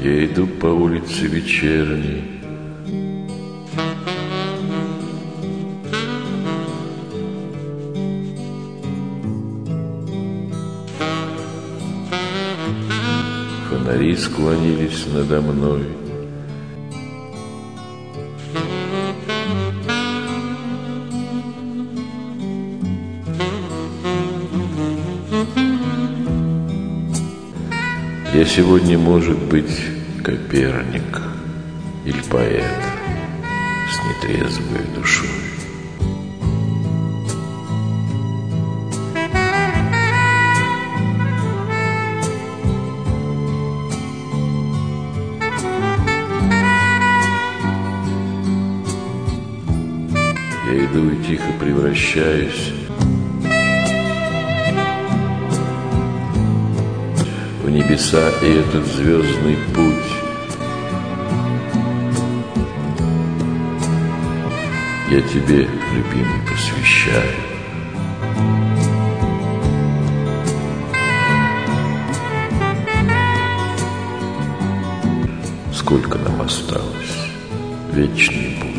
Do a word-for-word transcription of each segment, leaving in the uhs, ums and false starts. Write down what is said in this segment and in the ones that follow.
Я иду по улице вечерней, фонари склонились надо мной. Я сегодня, может быть, Коперник или поэт с нетрезвой душой. Я иду и тихо превращаюсь в небеса и этот звездный путь. Я тебе, любимый, посвящаю. Сколько нам осталось? Вечный путь.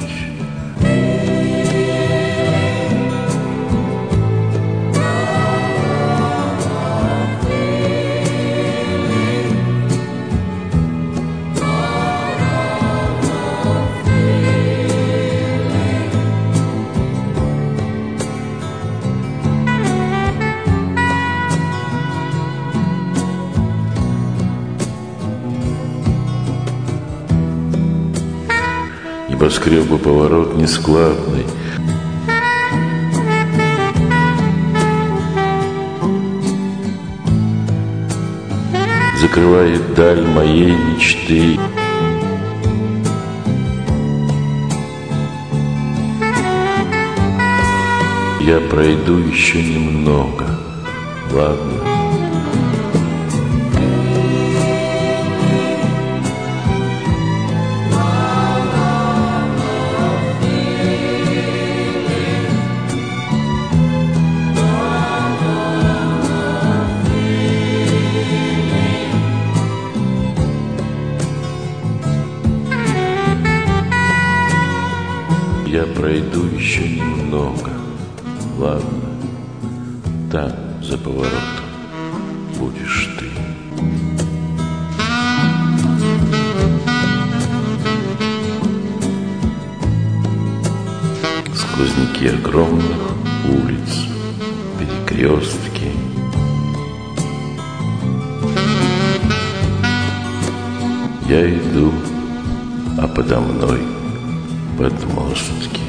Небоскреба поворот нескладный, закрывает даль моей мечты. Я пройду еще немного, ладно? Я пройду еще немного, ладно? Там, за поворотом, будешь ты. Сквозняки огромных улиц, перекрестки. Я иду, а подо мной подмостки.